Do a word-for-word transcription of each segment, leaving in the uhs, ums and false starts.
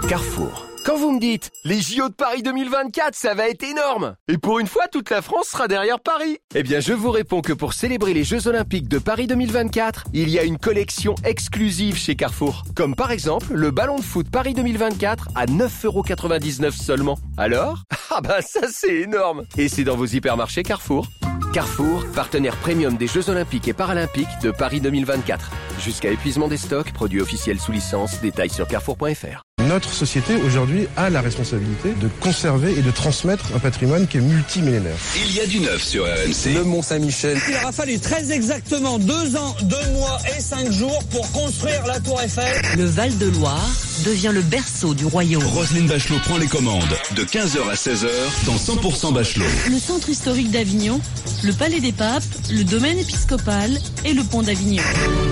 Carrefour. Quand vous me dites « Les J O de Paris deux mille vingt-quatre, ça va être énorme !» Et pour une fois, toute la France sera derrière Paris. Eh bien, je vous réponds que pour célébrer les Jeux Olympiques de Paris deux mille vingt-quatre, il y a une collection exclusive chez Carrefour. Comme par exemple, le ballon de foot Paris deux mille vingt-quatre à neuf euros quatre-vingt-dix-neuf seulement. Alors ? Ah bah ça c'est énorme ! Et c'est dans vos hypermarchés Carrefour. Carrefour, partenaire premium des Jeux Olympiques et Paralympiques de Paris deux mille vingt-quatre. Jusqu'à épuisement des stocks, produits officiels sous licence, détails sur carrefour point f r. Notre société aujourd'hui a la responsabilité de conserver et de transmettre un patrimoine qui est multimillénaire. Il y a du neuf sur R M C. Le Mont-Saint-Michel. Il aura fallu très exactement deux ans, deux mois et cinq jours pour construire la Tour Eiffel. Le Val-de-Loire devient le berceau du royaume. Roselyne Bachelot prend les commandes de quinze heures à seize heures dans cent pour cent Bachelot. Le centre historique d'Avignon, le palais des papes, le domaine épiscopal et le pont d'Avignon.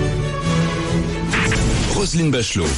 Roselyne Bachelot.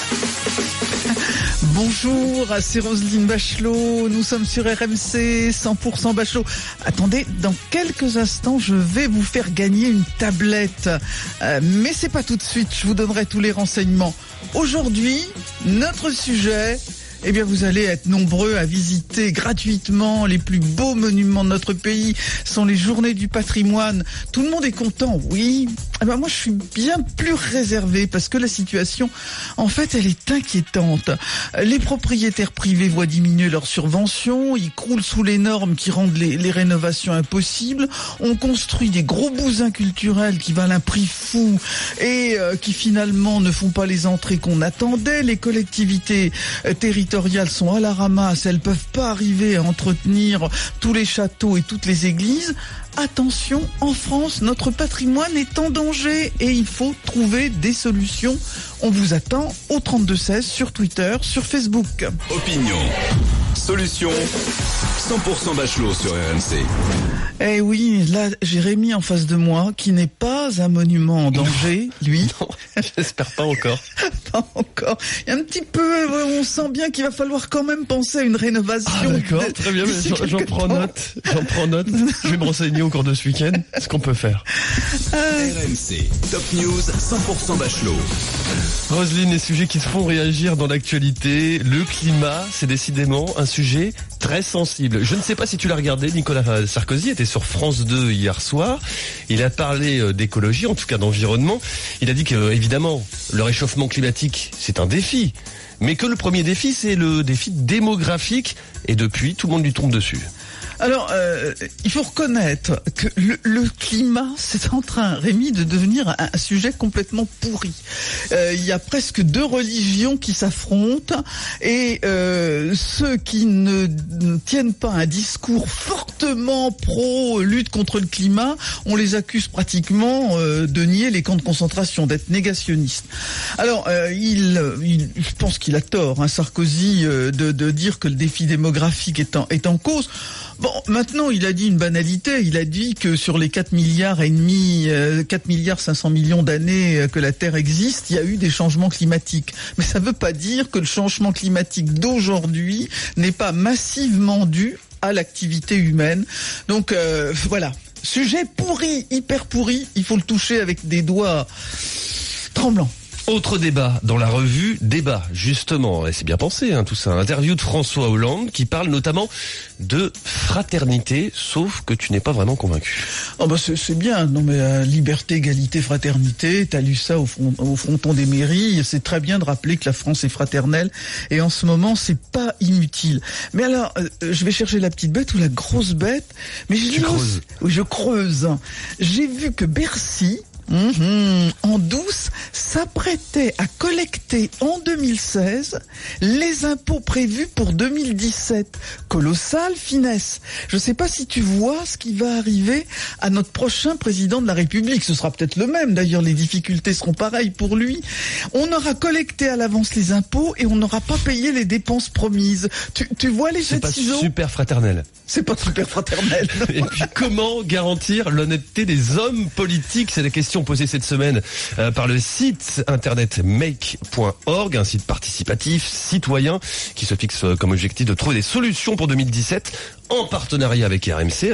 Bonjour, c'est Roselyne Bachelot, nous sommes sur R M C cent pour cent Bachelot. Attendez, dans quelques instants, je vais vous faire gagner une tablette. Euh, mais c'est pas tout de suite, je vous donnerai tous les renseignements. Aujourd'hui, notre sujet... Eh bien, vous allez être nombreux à visiter gratuitement les plus beaux monuments de notre pays. Ce sont les journées du patrimoine. Tout le monde est content, oui. Eh ben, moi, je suis bien plus réservé parce que la situation, en fait, elle est inquiétante. Les propriétaires privés voient diminuer leurs subventions. Ils croulent sous les normes qui rendent les, les rénovations impossibles. On construit des gros bousins culturels qui valent un prix fou et euh, qui finalement ne font pas les entrées qu'on attendait. Les collectivités euh, territoriales sont à la ramasse, elles peuvent pas arriver à entretenir tous les châteaux et toutes les églises. Attention, en France, notre patrimoine est en danger et il faut trouver des solutions. On vous attend au trente-deux seize sur Twitter, sur Facebook. Opinion, solution, cent pour cent Bachelot sur R M C. Eh oui, là, j'ai Rémi en face de moi, qui n'est pas un monument en danger, lui. Non, j'espère pas encore. Pas encore. Il y a un petit peu, on sent bien qu'il va falloir quand même penser à une rénovation. Ah, d'accord, de, très bien, mais j'en, j'en prends temps. note. J'en prends note. Je vais me renseigner au cours de ce week-end. Ce qu'on peut faire. Euh... R M C, Top News, cent pour cent Bachelot. Roselyne, les sujets qui te font réagir dans l'actualité. Le climat, c'est décidément un sujet très sensible. Je ne sais pas si tu l'as regardé, Nicolas Sarkozy était sur France deux hier soir. Il a parlé d'écologie, en tout cas d'environnement. Il a dit que, évidemment, le réchauffement climatique, c'est un défi. Mais que le premier défi, c'est le défi démographique. Et depuis, tout le monde lui tombe dessus. Alors, euh, il faut reconnaître que le, le climat, c'est en train, Rémi, de devenir un, un sujet complètement pourri. Euh, il y a presque deux religions qui s'affrontent et euh, ceux qui ne, ne tiennent pas un discours fortement pro-lutte contre le climat, on les accuse pratiquement euh, de nier les camps de concentration, d'être négationnistes. Alors, euh, il, il, je pense qu'il a tort, hein, Sarkozy, euh, de, de dire que le défi démographique est en, est en cause. Bon, maintenant, il a dit une banalité. Il a dit que sur les quatre milliards et demi, euh, quatre milliards cinq cents millions d'années euh, que la Terre existe, il y a eu des changements climatiques. Mais ça ne veut pas dire que le changement climatique d'aujourd'hui n'est pas massivement dû à l'activité humaine. Donc, euh, voilà. Sujet pourri, hyper pourri. Il faut le toucher avec des doigts tremblants. Autre débat dans la revue Débat, justement, et c'est bien pensé hein, tout ça, interview de François Hollande qui parle notamment de fraternité, sauf que tu n'es pas vraiment convaincu. Oh bah c'est, c'est bien, non mais euh, liberté, égalité, fraternité, t'as lu ça au, front, au fronton des mairies, c'est très bien de rappeler que la France est fraternelle et en ce moment c'est pas inutile. Mais alors, euh, je vais chercher la petite bête ou la grosse bête, mais je tu creuses. Oui, je creuse. J'ai vu que Bercy, Mmh, en douce, s'apprêtait à collecter en deux mille seize les impôts prévus pour deux mille dix-sept. Colossale finesse. Je ne sais pas si tu vois ce qui va arriver à notre prochain président de la République. Ce sera peut-être le même. D'ailleurs, les difficultés seront pareilles pour lui. On aura collecté à l'avance les impôts et on n'aura pas payé les dépenses promises. Tu, tu vois les jets de ciseaux ? C'est pas super fraternel. C'est pas super fraternel. Et puis, comment garantir l'honnêteté des hommes politiques ? C'est la question posée cette semaine euh, par le site internet make point org, un site participatif, citoyen, qui se fixe euh, comme objectif de trouver des solutions pour deux mille dix-sept en partenariat avec R M C. Alors,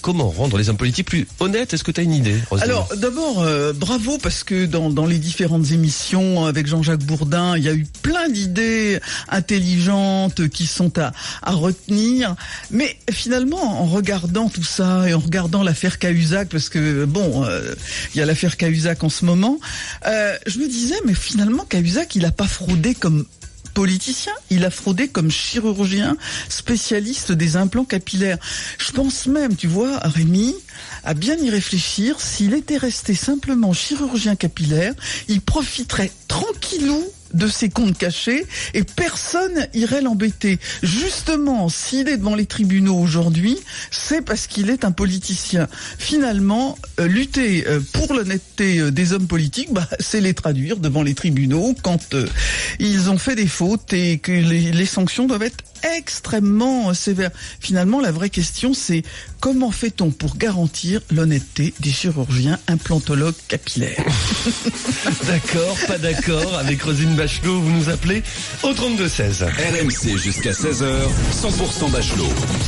comment rendre les hommes politiques plus honnêtes? Est-ce que tu as une idée, Roselyne? Alors, d'abord, euh, bravo, parce que dans, dans les différentes émissions avec Jean-Jacques Bourdin, il y a eu plein d'idées intelligentes qui sont à, à retenir. Mais finalement, en regardant tout ça et en regardant l'affaire Cahuzac, parce que bon, euh, il y a l'affaire Cahuzac en ce moment, euh, je me disais, mais finalement, Cahuzac, il a pas fraudé comme politicien, il a fraudé comme chirurgien spécialiste des implants capillaires. Je pense même, tu vois, Rémi, à bien y réfléchir, s'il était resté simplement chirurgien capillaire, il profiterait tranquillou de ses comptes cachés et personne irait l'embêter. Justement, s'il est devant les tribunaux aujourd'hui, c'est parce qu'il est un politicien. Finalement, euh, lutter euh, pour l'honnêteté euh, des hommes politiques, bah, c'est les traduire devant les tribunaux quand euh, ils ont fait des fautes et que les, les sanctions doivent être extrêmement sévères. Finalement, la vraie question, c'est comment fait-on pour garantir l'honnêteté des chirurgiens implantologues capillaires? D'accord, pas d'accord avec Roselyne Bachelot, vous nous appelez au trente-deux seize. R M C jusqu'à seize heures, cent pour cent Bachelot.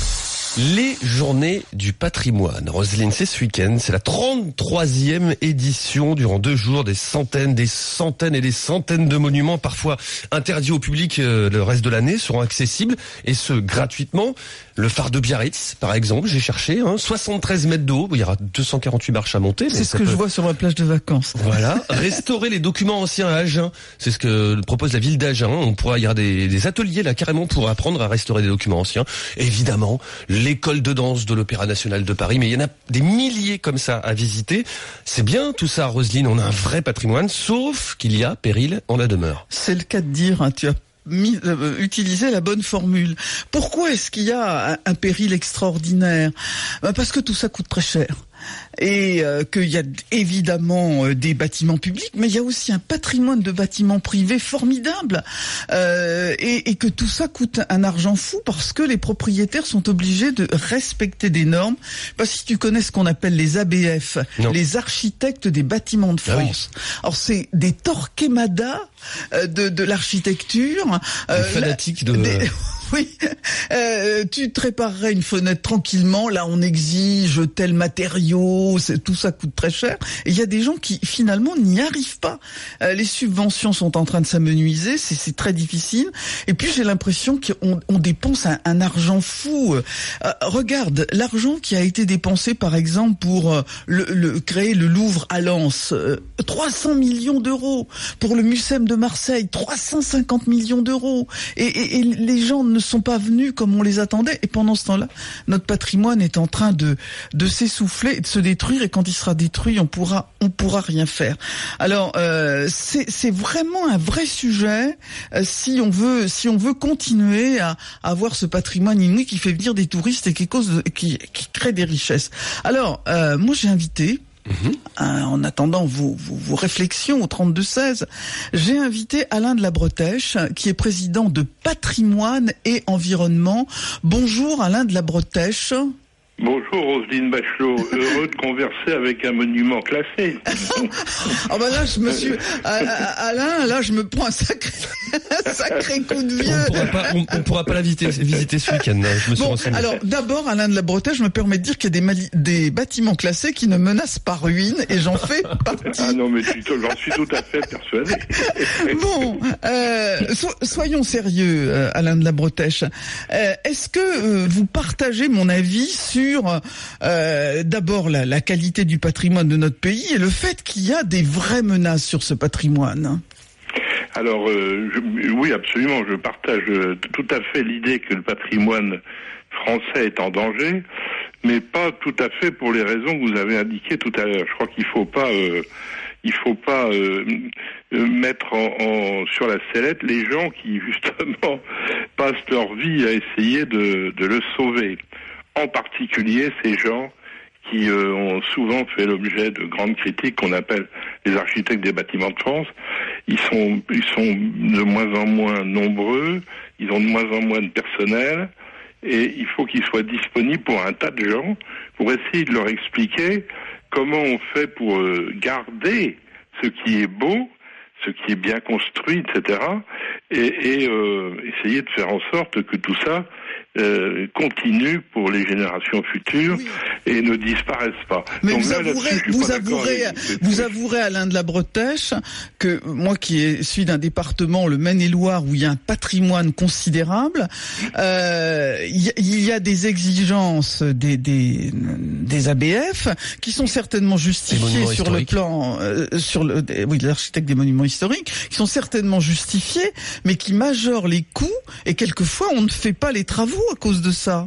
Les journées du patrimoine. Roselyne, c'est ce week-end, c'est la trente-troisième édition durant deux jours, des centaines, des centaines et des centaines de monuments, parfois interdits au public euh, le reste de l'année, seront accessibles, et ce, gratuitement. Le phare de Biarritz, par exemple, j'ai cherché, hein, soixante-treize mètres de haut, il y aura deux cent quarante-huit marches à monter. C'est ce que peut... je vois sur la plage de vacances. Voilà. Restaurer les documents anciens à Agen, c'est ce que propose la ville d'Agen. On pourra, il y aura des, des ateliers là carrément pour apprendre à restaurer des documents anciens. Évidemment, l'école de danse de l'Opéra National de Paris, mais il y en a des milliers comme ça à visiter. C'est bien tout ça, Roselyne, on a un vrai patrimoine, sauf qu'il y a péril en la demeure. C'est le cas de dire, hein, tu as Mis, euh, utiliser la bonne formule. Pourquoi est-ce qu'il y a un, un péril extraordinaire? Ben parce que tout ça coûte très cher. Et euh, qu'il y a évidemment euh, des bâtiments publics, mais il y a aussi un patrimoine de bâtiments privés formidable, euh, et, et que tout ça coûte un argent fou parce que les propriétaires sont obligés de respecter des normes. Parce que si tu connais ce qu'on appelle les A B F, non. Les architectes des bâtiments de France. Ah oui. Alors c'est des Torquemada euh, de, de l'architecture. Euh, fanatiques de... Des... Oui, euh, tu te réparerais une fenêtre tranquillement. Là, on exige tel matériau, c'est, tout ça coûte très cher. Et il y a des gens qui finalement n'y arrivent pas. Euh, les subventions sont en train de s'amenuiser, c'est, c'est très difficile. Et puis j'ai l'impression qu'on on dépense un, un argent fou. Euh, regarde l'argent qui a été dépensé, par exemple, pour euh, le, le, créer le Louvre à Lens, euh, trois cents millions d'euros. Pour le Mucem de Marseille, trois cent cinquante millions d'euros. Et, et, et les gens ne sont pas venus comme on les attendait, et pendant ce temps-là, notre patrimoine est en train de de s'essouffler et de se détruire, et quand il sera détruit, on pourra on pourra rien faire. Alors euh, c'est c'est vraiment un vrai sujet euh, si on veut si on veut continuer à, à avoir ce patrimoine inouï qui fait venir des touristes et qui cause de, qui qui crée des richesses. Alors euh, moi j'ai invité Mmh. En attendant vos, vos, vos réflexions au trente-deux seize, j'ai invité Alain de la Bretèche, qui est président de Patrimoine et Environnement. Bonjour Alain de la Bretèche. Bonjour Roselyne Bachelot, heureux de converser avec un monument classé. Ah bah là je me suis Alain, là je me prends un sacré un sacré coup de vieux. On pourra pas, on, on pourra pas la visiter, visiter ce week-end. Je me suis bon, renseigné. Alors d'abord Alain de la Bretèche, je me permets de dire qu'il y a des, mali- des bâtiments classés qui ne menacent pas ruine, et j'en fais partie. Ah non mais tu, j'en suis tout à fait persuadé. Bon, euh, so, soyons sérieux, euh, Alain de la Bretèche. Euh, est-ce que euh, vous partagez mon avis sur Sur euh, d'abord la, la qualité du patrimoine de notre pays et le fait qu'il y a des vraies menaces sur ce patrimoine? Alors euh, je, oui, absolument, je partage euh, tout à fait l'idée que le patrimoine français est en danger, mais pas tout à fait pour les raisons que vous avez indiquées tout à l'heure. Je crois qu'il faut pas euh, il faut pas euh, mettre en, en, sur la sellette les gens qui justement passent leur vie à essayer de, de le sauver. En particulier ces gens qui euh, ont souvent fait l'objet de grandes critiques qu'on appelle les architectes des bâtiments de France. Ils sont, ils sont de moins en moins nombreux, ils ont de moins en moins de personnel, et il faut qu'ils soient disponibles pour un tas de gens, pour essayer de leur expliquer comment on fait pour euh, garder ce qui est beau, ce qui est bien construit, et cetera, et, et euh, essayer de faire en sorte que tout ça euh, continue pour les générations futures oui. et ne disparaisse pas. Mais Donc vous là, avouerez, vous avouerez, vous avouerez Alain de la Bretèche que moi qui suis d'un département, le Maine-et-Loire, où il y a un patrimoine considérable, euh, il, y, il y a des exigences des, des, des A B F qui sont certainement justifiées sur le plan, euh, sur le, oui, l'architecte des monuments historiques, qui sont certainement justifiées, mais qui majorent les coûts et quelquefois on ne fait pas les travaux à cause de ça.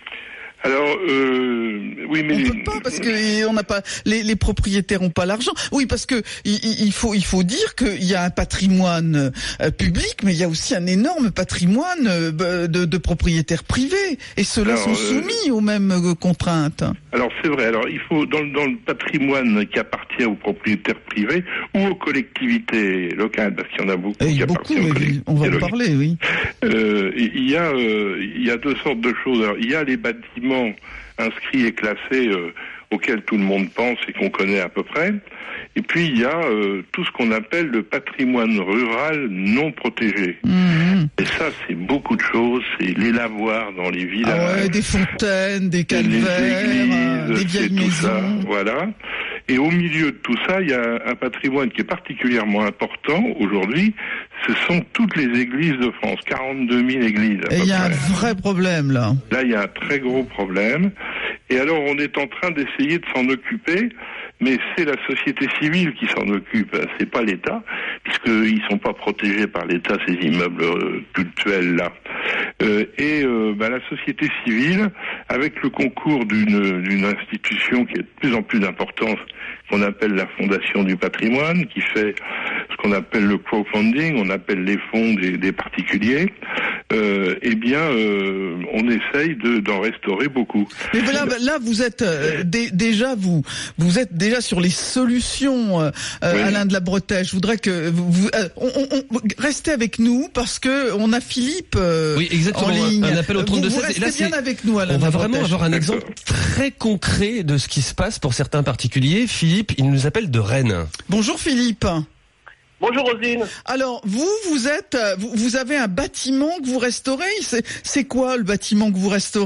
Alors, euh, oui, mais on peut pas parce que on n'a pas les, les propriétaires ont pas l'argent. Oui, parce que il, il faut il faut dire qu'il y a un patrimoine euh, public, mais il y a aussi un énorme patrimoine euh, de, de propriétaires privés, et ceux-là alors, sont soumis euh, aux mêmes euh, contraintes. Alors c'est vrai. Alors il faut dans, dans le patrimoine qui appartient aux propriétaires privés ou aux collectivités locales, parce qu'il y en a beaucoup et qui beaucoup, appartiennent aux collectivités on va en locales. parler, oui. Euh, il y a euh, il y a deux sortes de choses. Alors, il y a les bâtiments inscrits et classés euh, auxquels tout le monde pense et qu'on connaît à peu près. Et puis il y a euh, tout ce qu'on appelle le patrimoine rural non protégé. Mmh. Et ça, c'est beaucoup de choses. C'est les lavoirs dans les villages. Ah ouais, des fontaines, des calvaires, les églises, des vieilles tout maisons. Ça, voilà. Et au milieu de tout ça, il y a un patrimoine qui est particulièrement important aujourd'hui. Ce sont toutes les églises de France, quarante-deux mille églises. Et il y a un vrai problème là. Là, il y a un très gros problème. Et alors, on est en train d'essayer de s'en occuper, mais c'est la société civile qui s'en occupe. C'est pas l'État, puisqu'ils sont pas protégés par l'État, ces immeubles euh, cultuels là. Euh, et euh, bah, la société civile, avec le concours d'une d'une institution qui est de plus en plus d'importance, qu'on appelle la Fondation du patrimoine, qui fait ce qu'on appelle le crowdfunding, on appelle les fonds des, des particuliers, euh, eh bien, euh, on essaye de, d'en restaurer beaucoup. Mais là, là vous êtes euh, d- déjà vous vous êtes déjà sur les solutions, euh, oui. Alain de la Bretèche. Je voudrais que vous, vous euh, on, on, restez avec nous parce que on a Philippe euh, oui, exactement, en ligne. Un appel au trente-deux sept. Vous restez là, bien avec nous, Alain. On va de la vraiment Bretèche. avoir un exemple très concret de ce qui se passe pour certains particuliers. Philippe, il nous appelle de Rennes. Bonjour Philippe. Bonjour Rosine. Alors vous, vous êtes, vous, vous avez un bâtiment que vous restaurez. C'est, c'est quoi le bâtiment que vous restaurez ?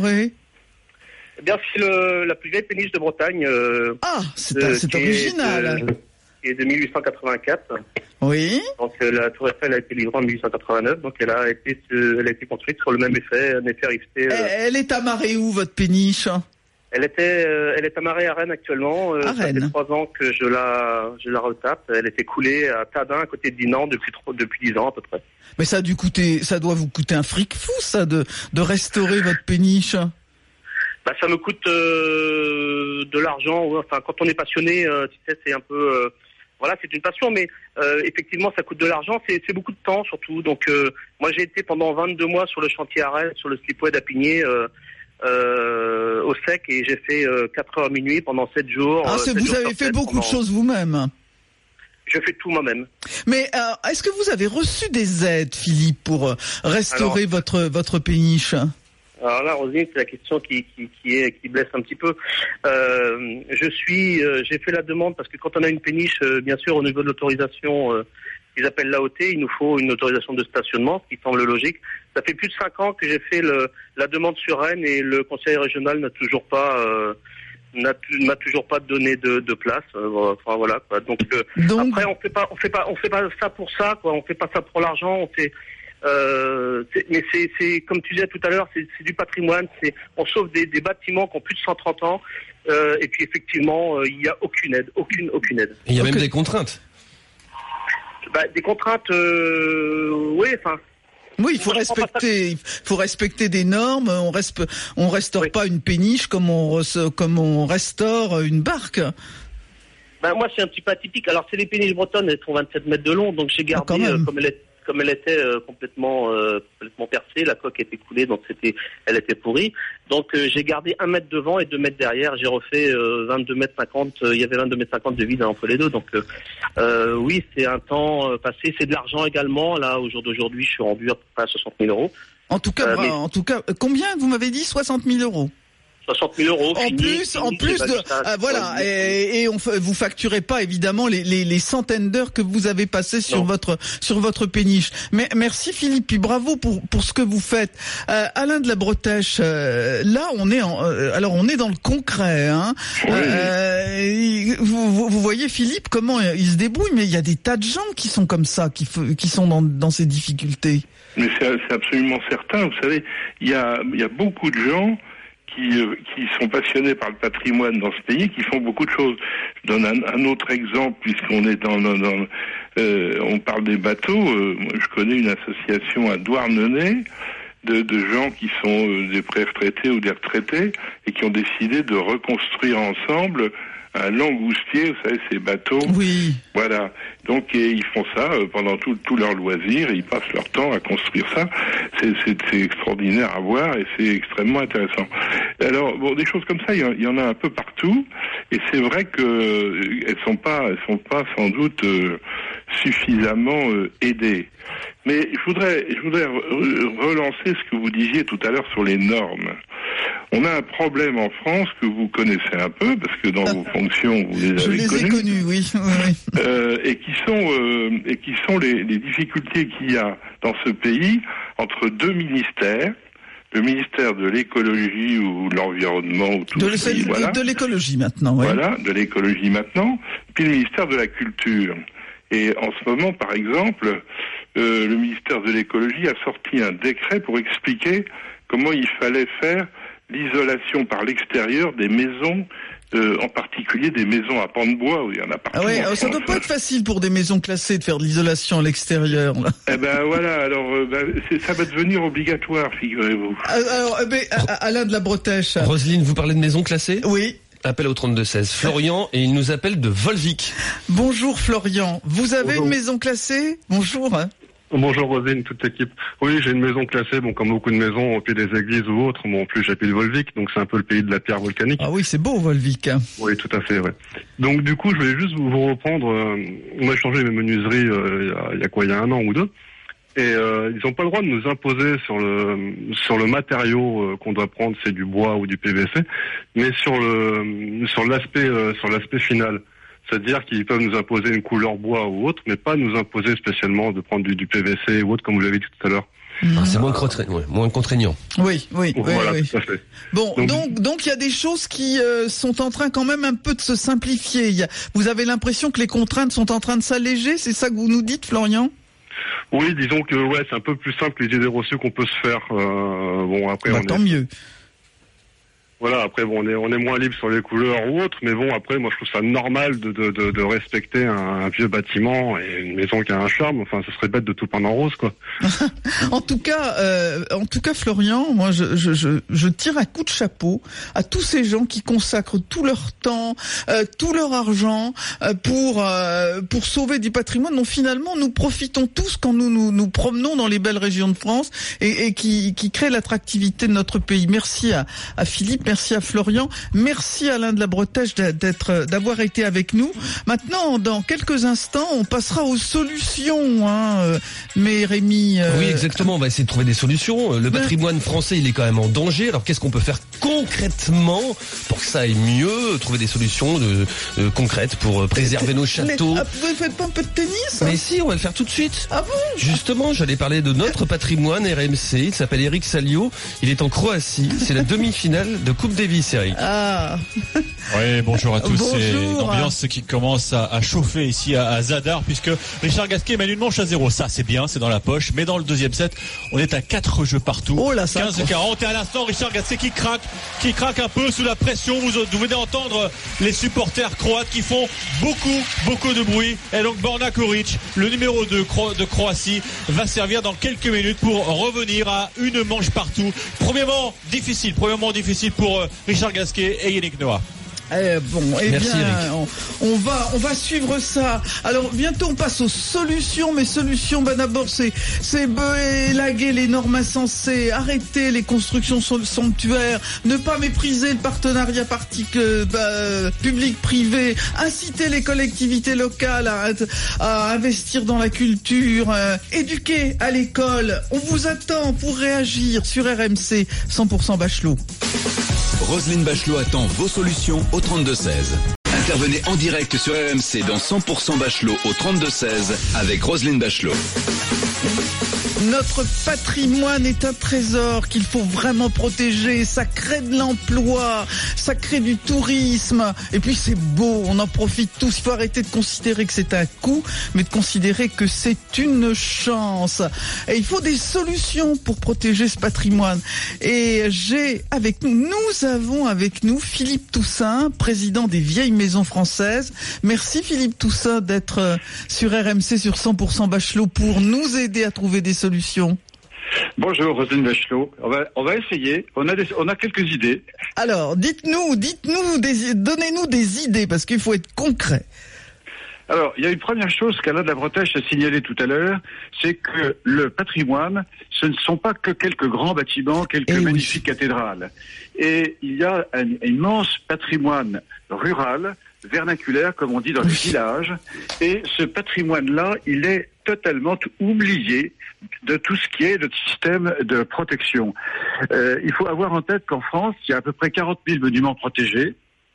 Eh bien, c'est le, la plus vieille péniche de Bretagne. Euh, ah, c'est, de, c'est original. Est de, qui est de mille huit cent quatre-vingt-quatre. Oui. Donc euh, la tour Eiffel a été livrée en mille huit cent quatre-vingt-neuf. Donc elle a été, elle a été construite sur le même effet, un effet riveté. Euh, elle est amarrée où votre péniche ? Elle était, euh, elle est amarrée à Rennes actuellement. Euh, à ça Rennes. fait trois ans que je la, je la retape. Elle était coulée à Tadin, à côté de Dinan, depuis trop, depuis dix ans à peu près. Mais ça a dû coûter, ça doit vous coûter un fric fou, ça, de, de restaurer votre péniche. Bah, ça me coûte euh, de l'argent. Ouais. Enfin, quand on est passionné, euh, tu sais, c'est un peu, euh, voilà, c'est une passion, mais euh, effectivement, ça coûte de l'argent. C'est, c'est beaucoup de temps surtout. Donc, euh, moi, j'ai été pendant vingt-deux mois sur le chantier à Rennes, sur le slipway d'Apigné. Euh, Euh, au sec, et j'ai fait euh, quatre heures minuit pendant sept jours. Ah, c'est, euh, vous jours avez fait beaucoup pendant... de choses vous-même. Je fais tout moi-même. Mais euh, est-ce que vous avez reçu des aides, Philippe, pour euh, restaurer alors, votre votre péniche ? Alors là, Rosine, c'est la question qui qui qui est qui blesse un petit peu. Euh, je suis, euh, j'ai fait la demande parce que quand on a une péniche, euh, bien sûr, au niveau de l'autorisation. Euh, qu'ils appellent l'A O T, il nous faut une autorisation de stationnement, ce qui semble logique. Ça fait plus de cinq ans que j'ai fait le, la demande sur Rennes et le conseil régional n'a toujours pas euh, n'a, n'a toujours pas donné de, de place. Euh, enfin voilà quoi. Donc, euh, Donc après on fait pas on fait pas on fait pas ça pour ça quoi. On fait pas ça pour l'argent. On fait euh, c'est, mais c'est, c'est comme tu disais tout à l'heure, c'est, c'est du patrimoine. C'est on sauve des, des bâtiments qui ont plus de cent trente ans. Euh, et puis effectivement, euh, il y a aucune aide, aucune aucune aide. Il y a okay. même des contraintes. Bah, des contraintes, euh, oui, enfin. Oui, il faut respecter, il faut respecter des normes. On respe, on restaure oui. pas une péniche comme on, comme on restaure une barque. Ben moi, c'est un petit peu atypique. Alors, c'est les péniches bretonnes, elles font vingt-sept mètres de long, donc j'ai gardé ah, euh, comme elle est, comme elle était euh, complètement, euh, complètement percée. La coque était coulée, donc c'était, elle était pourrie. Donc euh, j'ai gardé un mètre devant et deux mètres derrière. J'ai refait euh, vingt-deux mètres cinquante. Euh, il y avait vingt-deux mètres cinquante de vide entre les deux. Donc euh, euh, oui, c'est un temps euh, passé. C'est de l'argent également. Là, au jour d'aujourd'hui, je suis rendu à peu près à soixante mille euros. En tout cas, euh, mais... en tout cas, combien vous m'avez dit soixante mille euros. soixante mille euros. En fini, plus, fini, en plus de, ah, voilà, et, et on, vous facturez pas évidemment les, les, les centaines d'heures que vous avez passées sur non. votre sur votre péniche. Mais merci Philippe, puis bravo pour pour ce que vous faites. Euh, Alain de la Bretèche, euh, là on est en, euh, alors on est dans le concret. Hein. Oui. Euh, vous, vous, vous voyez Philippe comment il se débrouille, mais il y a des tas de gens qui sont comme ça, qui qui sont dans dans ces difficultés. Mais c'est, c'est absolument certain. Vous savez, il y a il y a beaucoup de gens qui qui sont passionnés par le patrimoine dans ce pays, qui font beaucoup de choses. Je donne un, un autre exemple, puisqu'on est dans, dans, dans euh, on parle des bateaux. Euh, moi, je connais une association à Douarnenez de, de gens qui sont euh, des pré-retraités ou des retraités et qui ont décidé de reconstruire ensemble un langoustier, vous savez, ces bateaux. Oui. Voilà. Donc, et ils font ça euh, pendant tout, tout leur loisir, et ils passent leur temps à construire ça. C'est, c'est, c'est extraordinaire à voir et c'est extrêmement intéressant. Alors, bon, des choses comme ça, il y, en, il y en a un peu partout, et c'est vrai que euh, elles sont pas, elles sont pas sans doute euh, suffisamment euh, aidées. Mais je voudrais, je voudrais re- relancer ce que vous disiez tout à l'heure sur les normes. On a un problème en France que vous connaissez un peu, parce que dans vos fonctions, vous les Je avez les connues. ai connus, oui. oui. Euh, et qui sont euh, et qui sont les, les difficultés qu'il y a dans ce pays entre deux ministères, le ministère de l'écologie ou de l'environnement ou tout De, ça, de, voilà, de l'écologie maintenant. Oui. voilà, de l'écologie maintenant, puis le ministère de la culture. Et en ce moment, par exemple, euh, le ministère de l'écologie a sorti un décret pour expliquer comment il fallait faire l'isolation par l'extérieur des maisons, euh, en particulier des maisons à pans de bois, où il y en a partout. Ah ouais, en ça France. doit pas être facile pour des maisons classées de faire de l'isolation à l'extérieur. Là. Eh ben voilà, alors euh, ben, c'est, ça va devenir obligatoire, figurez-vous. Alors, eh ben, Alain de la Bretèche. Roselyne, vous parlez de maison classée ? Oui. Appel au trente-deux seize. Florian, et il nous appelle de Volvic. Bonjour Florian. Vous avez Bonjour. une maison classée ? Bonjour. Bonjour Rosine, toute l'équipe. Oui, j'ai une maison classée, bon, comme beaucoup de maisons au pied des églises ou autres. Bon, en plus, j'habite Volvic, donc c'est un peu le pays de la pierre volcanique. Ah oui, c'est beau Volvic. Oui, tout à fait, ouais. Donc du coup, je voulais juste vous reprendre. Euh, moi, j'ai changé mes menuiseries euh, il, y a, il y a quoi, il y a un an ou deux. Et euh, ils n'ont pas le droit de nous imposer sur le sur le matériau euh, qu'on doit prendre, c'est du bois ou du P V C, mais sur le sur l'aspect euh, sur l'aspect final. C'est-à-dire qu'ils peuvent nous imposer une couleur bois ou autre, mais pas nous imposer spécialement de prendre du, du P V C ou autre, comme vous l'avez dit tout à l'heure. Ah, c'est moins, contra... ouais, moins contraignant. Oui, oui, oui. Voilà, oui. tout à fait. Bon, Donc, donc, donc il y a des choses qui euh, sont en train quand même un peu de se simplifier. Il y a, vous avez l'impression que les contraintes sont en train de s'alléger, c'est ça que vous nous dites, Florian ? Oui, disons que ouais, c'est un peu plus simple les idées reçues qu'on peut se faire. Euh, bon, après, bah, on tant est... mieux. Voilà, après bon, on est on est moins libre sur les couleurs ou autres, mais bon, après moi je trouve ça normal de de de, de respecter un, un vieux bâtiment et une maison qui a un charme. Enfin, ce serait bête de tout peindre en rose, quoi. En tout cas, euh, en tout cas, Florian, moi, je, je, je, je tire un coup de chapeau à tous ces gens qui consacrent tout leur temps, euh, tout leur argent euh, pour euh, pour sauver du patrimoine dont finalement nous profitons tous quand nous nous, nous promenons dans les belles régions de France et, et qui qui crée l'attractivité de notre pays. Merci à, à Philippe, merci à Florian, merci à Alain de la Bretèche d'être d'avoir été avec nous. Maintenant, dans quelques instants, on passera aux solutions, hein, mais Rémi. Euh... Oui, exactement. On va essayer de trouver des solutions. Le patrimoine français, il est quand même en danger. Alors, qu'est-ce qu'on peut faire concrètement pour que ça aille mieux? Trouver des solutions de, de, concrètes pour préserver nos châteaux. Mais, vous ne faites pas un peu de tennis? Mais si, on va le faire tout de suite. Ah bon? Justement, j'allais parler de notre patrimoine R M C. Il s'appelle Eric Salio. Il est en Croatie. C'est la demi-finale de Coupe Davis, Eric. Ah. Oui, bonjour à tous. Bonjour. C'est une ambiance qui commence à, à chauffer ici à, à Zadar, puisque Richard Gasquet mène une manche à zéro. Ça, c'est bien, c'est dans la poche. Mais dans le deuxième set, on est à quatre jeux partout. Oh là, ça. quinze à quarante. Et à l'instant, Richard Gasquet qui craque, qui craque un peu sous la pression. Vous, vous venez d'entendre les supporters croates qui font beaucoup, beaucoup de bruit. Et donc, Borna Koric, le numéro deux Cro- de Croatie, va servir dans quelques minutes pour revenir à une manche partout. Premièrement, difficile. Premièrement, difficile pour Richard Gasquet et Yannick Noah. Eh bon, eh Merci, bien, Eric. on, on va, on va suivre ça. Alors bientôt on passe aux solutions, mais solutions, ben d'abord c'est, c'est élaguer les normes insensées, arrêter les constructions somptuaires, ne pas mépriser le partenariat partic- euh, bah, public-privé, inciter les collectivités locales à, à investir dans la culture, euh, éduquer à l'école. On vous attend pour réagir sur R M C cent pour cent Bachelot. Roselyne Bachelot attend vos solutions au trente-deux seize. Intervenez en direct sur R M C dans cent pour cent Bachelot au trente-deux seize avec Roselyne Bachelot. Notre patrimoine est un trésor qu'il faut vraiment protéger. Ça crée de l'emploi, ça crée du tourisme. Et puis c'est beau, on en profite tous. Il faut arrêter de considérer que c'est un coût, mais de considérer que c'est une chance. Et il faut des solutions pour protéger ce patrimoine. Et j'ai avec nous, nous avons avec nous Philippe Toussaint, président des Vieilles Maisons Françaises. Merci Philippe Toussaint d'être sur R M C sur cent pour cent Bachelot pour nous aider à trouver des solutions. Bonjour Roselyne Bachelot, on va, on va essayer, on a, des, on a quelques idées. Alors, dites-nous, dites-nous, des, donnez-nous des idées, parce qu'il faut être concret. Alors, il y a une première chose qu'Alain de la Bretache a signalé tout à l'heure, c'est que le patrimoine, ce ne sont pas que quelques grands bâtiments, quelques Et magnifiques oui. cathédrales. Et il y a un immense patrimoine rural, vernaculaire, comme on dit dans les villages, et ce patrimoine-là, il est totalement oublié de tout ce qui est notre système de protection. Euh, il faut avoir en tête qu'en France, il y a à peu près quarante mille monuments protégés.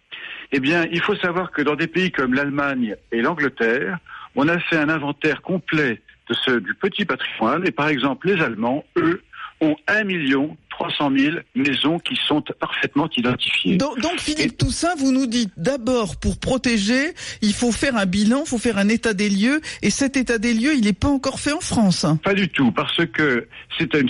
Eh bien, il faut savoir que dans des pays comme l'Allemagne et l'Angleterre, on a fait un inventaire complet de ce, du petit patrimoine. Et par exemple, les Allemands, eux, ont un million trois cent mille maisons qui sont parfaitement identifiées. Donc, donc Philippe Et... Toussaint, vous nous dites d'abord, pour protéger, il faut faire un bilan, il faut faire un état des lieux, et cet état des lieux, il n'est pas encore fait en France. Pas du tout, parce que c'est une...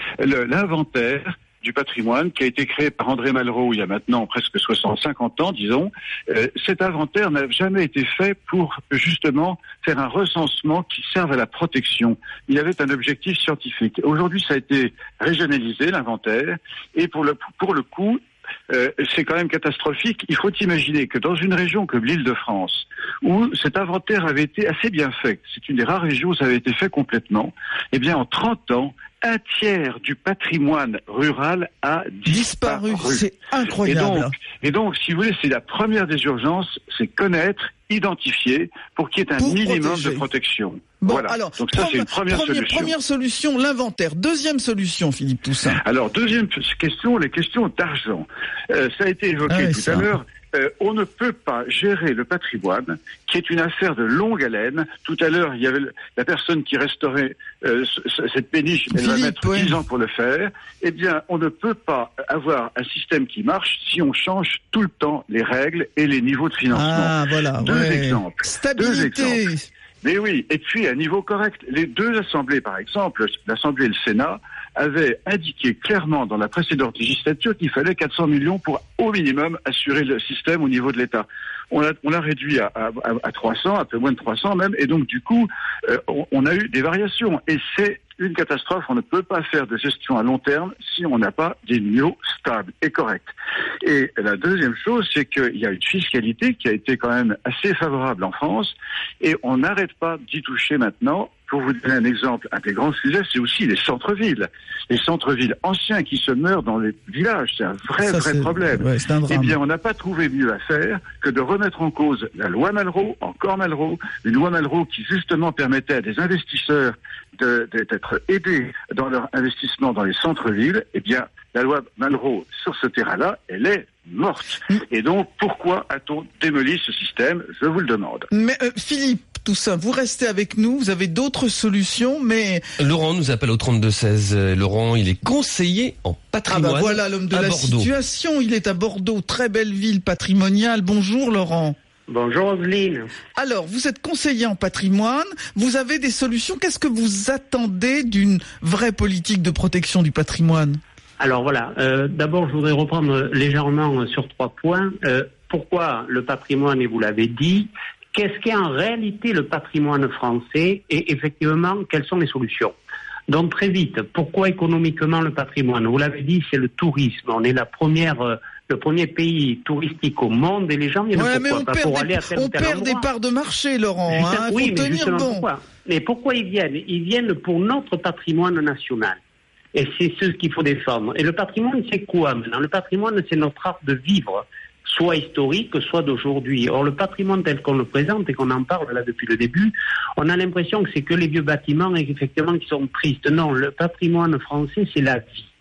l'inventaire du patrimoine qui a été créé par André Malraux il y a maintenant presque soixante, cinquante ans, disons. Euh, cet inventaire n'a jamais été fait pour justement faire un recensement qui serve à la protection. Il avait un objectif scientifique. Aujourd'hui, ça a été régionalisé, l'inventaire, et pour le, pour le coup, Euh, c'est quand même catastrophique. Il faut imaginer que dans une région comme l'Île-de-France, où cet inventaire avait été assez bien fait, c'est une des rares régions où ça avait été fait complètement, eh bien en trente ans, un tiers du patrimoine rural a disparu. disparu. C'est incroyable. Et donc, et donc, si vous voulez, c'est la première des urgences, c'est connaître, identifier, pour qu'il y ait un pour minimum protéger. de protection. Bon, voilà. alors, donc ça, c'est une première premier, solution. Première solution, l'inventaire. Deuxième solution, Philippe Toussaint. Alors, deuxième question, les questions d'argent. Euh, ça a été évoqué ah, tout ça. à l'heure. Euh, on ne peut pas gérer le patrimoine, qui est une affaire de longue haleine. Tout à l'heure, il y avait la personne qui restaurait euh, cette péniche, elle Philippe, va mettre ouais. dix ans pour le faire. Eh bien, on ne peut pas avoir un système qui marche si on change tout le temps les règles et les niveaux de financement. Ah, voilà. Deux ouais. exemples. Stabilité. Deux exemples. Mais oui, et puis à niveau correct. Les deux assemblées, par exemple, l'Assemblée et le Sénat, avaient indiqué clairement dans la précédente législature qu'il fallait quatre cents millions pour, au minimum, assurer le système au niveau de l'État. On l'a on l'a réduit à, à, à trois cents, un peu moins de trois cents même, et donc du coup, euh, on, on a eu des variations. Et c'est une catastrophe, on ne peut pas faire de gestion à long terme si on n'a pas des niveaux stables et corrects. Et la deuxième chose, c'est qu'il y a une fiscalité qui a été quand même assez favorable en France, et on n'arrête pas d'y toucher maintenant. Pour vous donner un exemple, un des grands sujets, c'est aussi les centres-villes. Les centres-villes anciens qui se meurent dans les villages, c'est un vrai, Ça, vrai c'est... problème. Ouais, c'est un drame. Eh bien, on n'a pas trouvé mieux à faire que de remettre en cause la loi Malraux, encore Malraux, une loi Malraux qui justement permettait à des investisseurs de, de, d'être aidés dans leur investissement dans les centres-villes. Eh bien, la loi Malraux, sur ce terrain-là, elle est morte. Et donc, pourquoi a-t-on démoli ce système? Je vous le demande. Mais euh, Philippe Toussaint, vous restez avec nous, vous avez d'autres solutions, mais... Laurent nous appelle au trente-deux seize. Laurent, il est conseiller en patrimoine. Ah bah voilà l'homme de la Bordeaux. situation, il est à Bordeaux, très belle ville patrimoniale. Bonjour Laurent. Bonjour Roselyne. Alors, vous êtes conseiller en patrimoine, vous avez des solutions. Qu'est-ce que vous attendez d'une vraie politique de protection du patrimoine ? Alors voilà, euh, d'abord je voudrais reprendre légèrement sur trois points. Euh, pourquoi le patrimoine, et vous l'avez dit, qu'est-ce qu'est en réalité le patrimoine français et effectivement, quelles sont les solutions? Donc très vite, pourquoi économiquement le patrimoine? Vous l'avez dit, c'est le tourisme. On est la première, euh, le premier pays touristique au monde et les gens viennent ouais, pourquoi mais on pas perd, pour des, aller à tel on ou tel perd endroit. des parts de marché, Laurent. Hein, oui, faut mais tenir justement bon. pourquoi? Mais pourquoi ils viennent? Ils viennent pour notre patrimoine national. Et c'est ce qu'il faut défendre. Et le patrimoine, c'est quoi maintenant? Le patrimoine, c'est notre art de vivre, soit historique, soit d'aujourd'hui. Or, le patrimoine tel qu'on le présente et qu'on en parle là depuis le début, on a l'impression que c'est que les vieux bâtiments et effectivement qui sont tristes. Non, le patrimoine français, c'est la vie.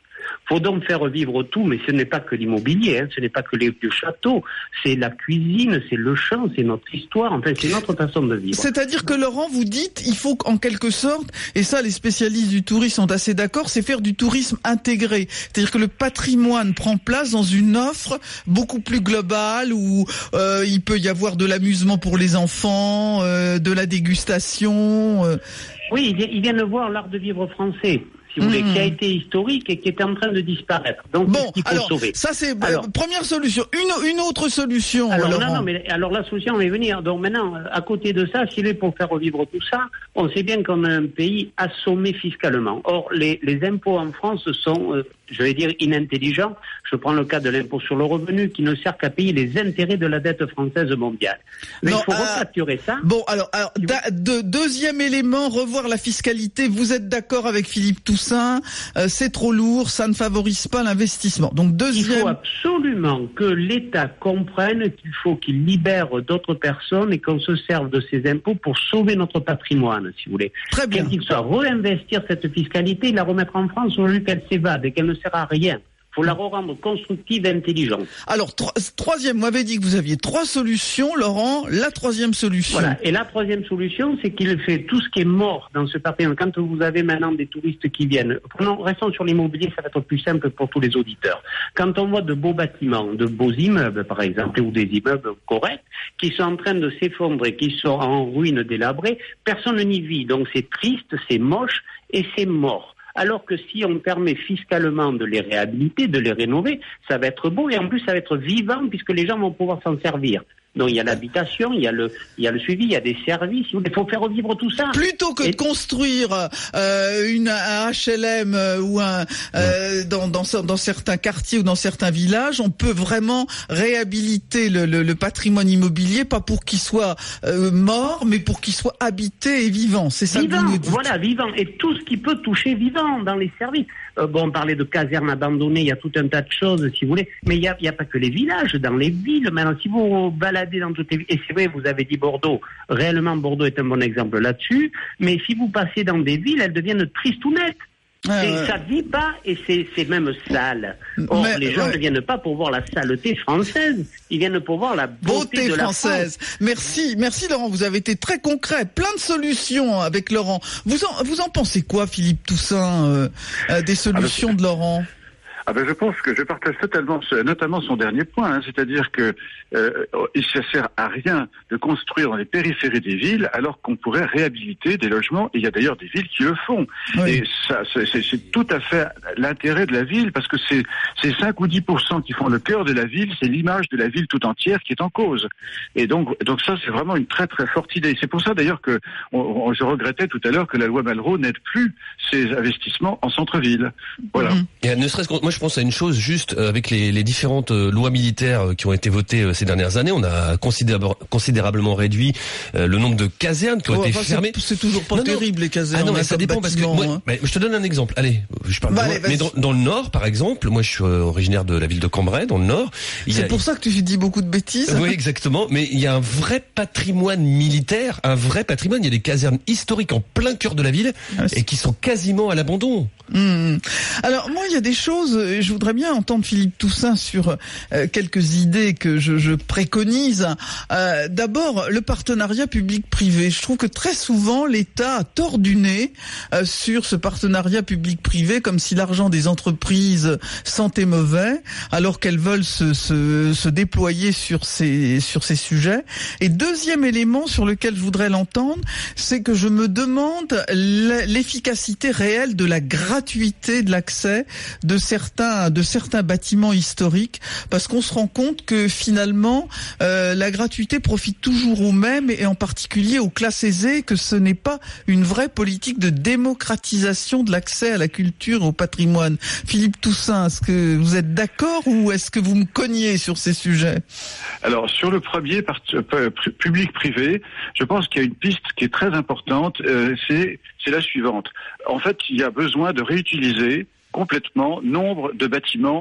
faut donc faire vivre tout, mais ce n'est pas que l'immobilier, hein, ce n'est pas que les vieux châteaux, c'est la cuisine, c'est le chant, c'est notre histoire, enfin c'est notre façon de vivre. C'est-à-dire que Laurent, vous dites, il faut qu'en quelque sorte, et ça les spécialistes du tourisme sont assez d'accord, c'est faire du tourisme intégré. C'est-à-dire que le patrimoine prend place dans une offre beaucoup plus globale où euh, il peut y avoir de l'amusement pour les enfants, euh, de la dégustation. Euh... Oui, ils viennent, ils viennent voir l'art de vivre français, si vous mmh. voulez, qui a été historique et qui est en train de disparaître. Donc, bon, il faut alors, sauver. Ça, c'est alors, euh, première solution. Une, une autre solution, alors, Laurent. Non, non, mais alors la solution va venir. Donc maintenant, à côté de ça, s'il est pour faire revivre tout ça, on sait bien qu'on a un pays assommé fiscalement. Or, les, les impôts en France sont, euh, je vais dire, inintelligents. Je prends le cas de l'impôt sur le revenu qui ne sert qu'à payer les intérêts de la dette française mondiale. Mais non, il faut euh, recapturer ça. Bon, alors, alors da, de, deuxième élément, revoir la fiscalité. Vous êtes d'accord avec Philippe Toussaint, euh, c'est trop lourd, ça ne favorise pas l'investissement. Donc deuxième... Il faut absolument que l'État comprenne qu'il faut qu'il libère d'autres personnes et qu'on se serve de ces impôts pour sauver notre patrimoine, si vous voulez. Très bien. Qu'il soit réinvestir cette fiscalité et la remettre en France au lieu qu'elle s'évade et qu'elle ne sert à rien. Il faut la rendre constructive et intelligente. Alors, tro- troisième, vous m'avez dit que vous aviez trois solutions, Laurent. La troisième solution. Voilà. Et la troisième solution, c'est qu'il fait tout ce qui est mort dans ce patrimoine. Quand vous avez maintenant des touristes qui viennent, prenons, restons sur l'immobilier, ça va être plus simple pour tous les auditeurs. Quand on voit de beaux bâtiments, de beaux immeubles, par exemple, ou des immeubles corrects, qui sont en train de s'effondrer, qui sont en ruine délabrée, personne n'y vit. Donc c'est triste, c'est moche et c'est mort. Alors que si on permet fiscalement de les réhabiliter, de les rénover, ça va être beau et en plus ça va être vivant puisque les gens vont pouvoir s'en servir. Donc il y a l'habitation, il y a le, il y a le suivi, il y a des services. Il faut faire revivre tout ça. Plutôt que et... de construire euh, une un H L M euh, ou un euh, dans, dans dans certains quartiers ou dans certains villages, on peut vraiment réhabiliter le, le, le patrimoine immobilier, pas pour qu'il soit euh, mort, mais pour qu'il soit habité et vivant. C'est ça vivant, que vous nous dites. Voilà, vivant et tout ce qui peut toucher vivant dans les services. Euh, bon, on parlait de casernes abandonnées, il y a tout un tas de choses, si vous voulez. Mais il y a, il y a pas que les villages, dans les villes. Maintenant, si vous baladez dans toutes les villes, et c'est vrai, vous avez dit Bordeaux. Réellement, Bordeaux est un bon exemple là-dessus. Mais si vous passez dans des villes, elles deviennent tristounettes. Ah, ouais. Ça vit pas et c'est, c'est même sale. Or, mais, les gens ouais. ne viennent pas pour voir la saleté française, ils viennent pour voir la beauté, beauté de française. La France. Merci, merci Laurent, vous avez été très concret, plein de solutions avec Laurent. Vous en, vous en pensez quoi, Philippe Toussaint, euh, euh, des solutions ah, de Laurent ? Ah ben je pense que je partage totalement, notamment son dernier point, hein, c'est-à-dire que euh, il ne sert à rien de construire dans les périphéries des villes alors qu'on pourrait réhabiliter des logements. Et il y a d'ailleurs des villes qui le font. Oui. Et ça, c'est, c'est, c'est tout à fait l'intérêt de la ville parce que c'est, c'est cinq ou dix pour cent qui font le cœur de la ville, c'est l'image de la ville tout entière qui est en cause. Et donc, donc ça, c'est vraiment une très très forte idée. C'est pour ça d'ailleurs que on, on, je regrettais tout à l'heure que la loi Malraux n'aide plus ces investissements en centre-ville. Voilà. Mmh. Et ne serait-ce que moi, je pense à une chose juste euh, avec les, les différentes euh, lois militaires euh, qui ont été votées euh, ces dernières années, on a considérablement, considérablement réduit euh, le nombre de casernes qui ont oh, été enfin, fermées. C'est, c'est toujours pas non, terrible non. les casernes. Ah non, mais ça dépend parce que moi, hein. bah, je te donne un exemple. Allez, je parle. Bah, de allez, mais dans, dans le Nord, par exemple, moi je suis euh, originaire de la ville de Cambrai, dans le Nord. C'est a, pour ça que tu dis beaucoup de bêtises. Oui, exactement. Mais il y a un vrai patrimoine militaire, un vrai patrimoine. Il y a des casernes historiques en plein cœur de la ville ah, et qui sont quasiment à l'abandon. Mmh. Alors moi, il y a des choses. Je voudrais bien entendre Philippe Toussaint sur euh, quelques idées que je, je préconise. Euh, d'abord, le partenariat public-privé. Je trouve que très souvent, l'État a tort du nez euh, sur ce partenariat public-privé, comme si l'argent des entreprises sentait mauvais, alors qu'elles veulent se, se, se déployer sur ces, sur ces sujets. Et deuxième élément sur lequel je voudrais l'entendre, c'est que je me demande l'efficacité réelle de la gratuité de l'accès de certains, de certains bâtiments historiques, parce qu'on se rend compte que finalement euh, la gratuité profite toujours aux mêmes et en particulier aux classes aisées, que ce n'est pas une vraie politique de démocratisation de l'accès à la culture et au patrimoine. Philippe Toussaint, est-ce que vous êtes d'accord ou est-ce que vous me cognez sur ces sujets ? Alors sur le premier, part, euh, public-privé, je pense qu'il y a une piste qui est très importante, euh, c'est, c'est la suivante. En fait, il y a besoin de réutiliser complètement nombre de bâtiments